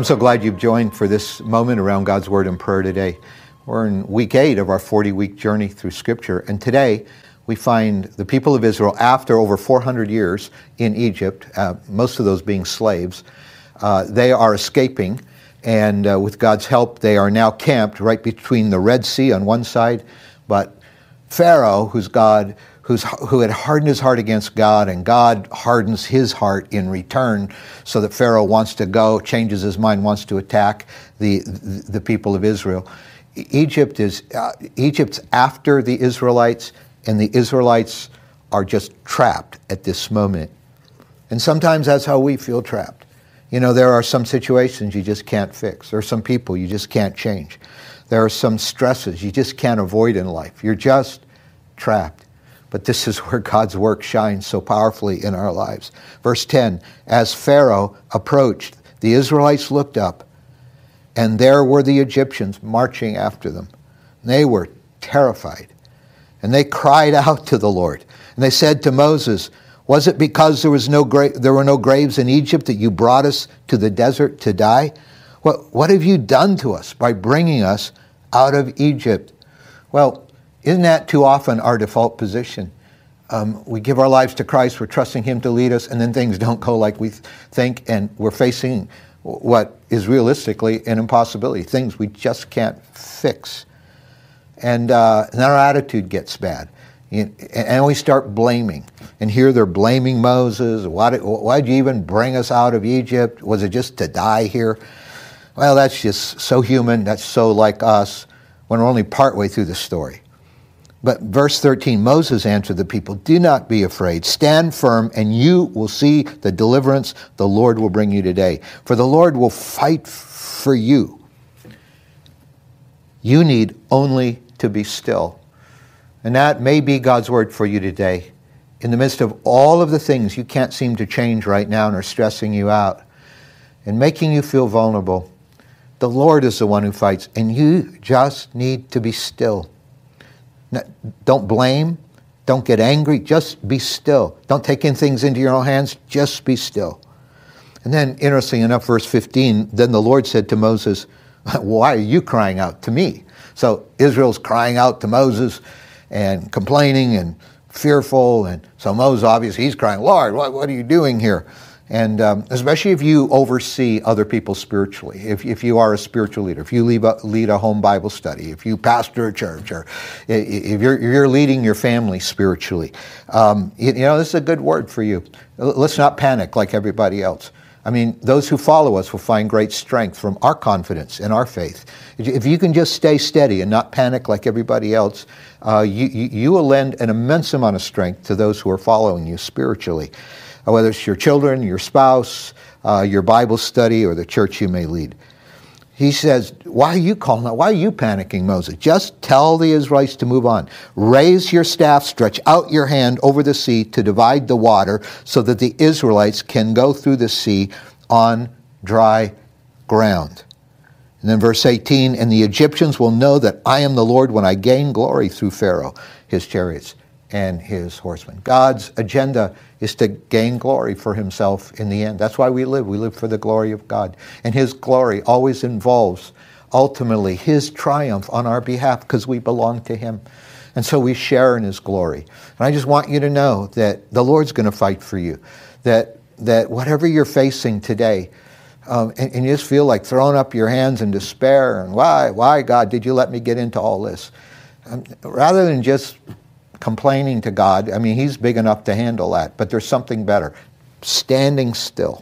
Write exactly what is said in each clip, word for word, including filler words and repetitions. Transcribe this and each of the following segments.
I'm so glad you've joined for this moment around God's Word and prayer today. We're in week eight of our forty-week journey through Scripture, and today we find the people of Israel, after over four hundred years in Egypt, uh, most of those being slaves, uh, they are escaping, and uh, with God's help, they are now camped right between the Red Sea on one side, but Pharaoh, who's God, who's, who had hardened his heart against God, and God hardens his heart in return, so that Pharaoh wants to go, changes his mind, wants to attack the the, the people of Israel. Egypt is uh, Egypt's after the Israelites, and the Israelites are just trapped at this moment. And sometimes that's how we feel trapped. You know, there are some situations you just can't fix. There are some people you just can't change. There are some stresses you just can't avoid in life. You're just trapped. But this is where God's work shines so powerfully in our lives. Verse ten, as Pharaoh approached, the Israelites looked up, and there were the Egyptians marching after them. They were terrified. And they cried out to the Lord. And they said to Moses, was it because there was no gra- there were no graves in Egypt that you brought us to the desert to die? What, what have you done to us by bringing us out of Egypt? Well, isn't that too often our default position? Um, we give our lives to Christ, we're trusting Him to lead us, and then things don't go like we th- think, and we're facing what is realistically an impossibility, things we just can't fix. And, uh, and then our attitude gets bad. And we start blaming. And here they're blaming Moses. Why did, why did you even bring us out of Egypt? Was it just to die here? Well, that's just so human. That's so like us when we're only partway through the story. But verse thirteen, Moses answered the people, do not be afraid. Stand firm, and you will see the deliverance the Lord will bring you today. For the Lord will fight for you. You need only to be still. And that may be God's word for you today. In the midst of all of the things you can't seem to change right now and are stressing you out and making you feel vulnerable, the Lord is the one who fights, and you just need to be still. Don't blame. Don't get angry. Just be still. Don't take in things into your own hands. Just be still. And then, interesting enough, verse fifteen, then the Lord said to Moses, why are you crying out to me? So Israel's crying out to Moses and complaining and fearful. And so Moses, obviously, he's crying, Lord, what, what are you doing here? And um, especially if you oversee other people spiritually, if, if you are a spiritual leader, if you lead a, lead a home Bible study, if you pastor a church, or if you're, if you're leading your family spiritually, um, you, you know, this is a good word for you. Let's not panic like everybody else. I mean, those who follow us will find great strength from our confidence and our faith. If you can just stay steady and not panic like everybody else, uh, you, you, you will lend an immense amount of strength to those who are following you spiritually, uh, whether it's your children, your spouse, uh, your Bible study, or the church you may lead. He says, why are you calling out? Why are you panicking, Moses? Just tell the Israelites to move on. Raise your staff, stretch out your hand over the sea to divide the water so that the Israelites can go through the sea on dry ground. And then verse eighteen, and the Egyptians will know that I am the Lord when I gain glory through Pharaoh, his chariots, and his horsemen. God's agenda is to gain glory for himself in the end. That's why we live. We live for the glory of God. And his glory always involves, ultimately, his triumph on our behalf because we belong to him. And so we share in his glory. And I just want you to know that the Lord's going to fight for you. That that whatever you're facing today, um, and, and you just feel like throwing up your hands in despair, and why, why, God, did you let me get into all this? Um, rather than just complaining to God, I mean, he's big enough to handle that, but there's something better. Standing still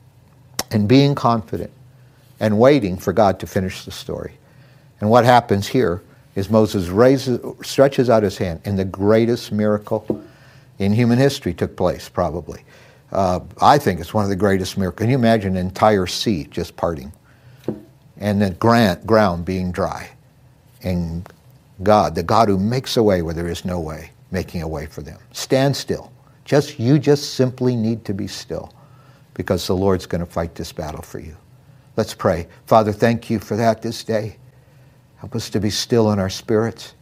and being confident and waiting for God to finish the story. And what happens here is Moses raises, stretches out his hand, and the greatest miracle in human history took place, probably. Uh, I think it's one of the greatest miracles. Can you imagine an entire sea just parting? And the grant, ground being dry. And God, the God who makes a way where there is no way, making a way for them. Stand still. Just you just simply need to be still because the Lord's going to fight this battle for you. Let's pray. Father, thank you for that this day. Help us to be still in our spirits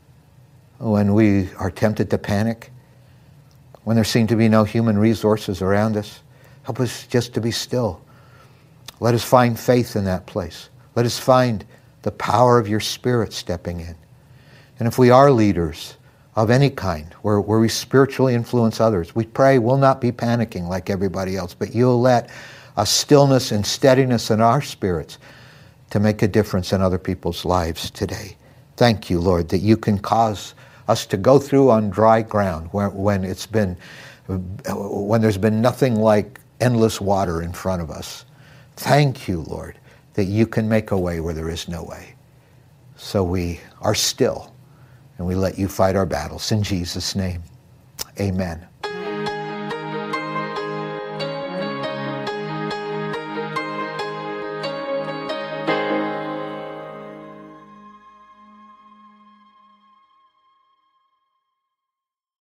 when we are tempted to panic, when there seem to be no human resources around us. Help us just to be still Let us find faith in that place. Let us find the power of your Spirit stepping in. And if we are leaders of any kind, where, where we spiritually influence others, we pray we'll not be panicking like everybody else, but you'll let a stillness and steadiness in our spirits to make a difference in other people's lives today. Thank you, Lord, that you can cause us to go through on dry ground where, when it's been, when there's been nothing like endless water in front of us. Thank you, Lord, that you can make a way where there is no way. So we are still, and we let you fight our battles. In Jesus' name, amen.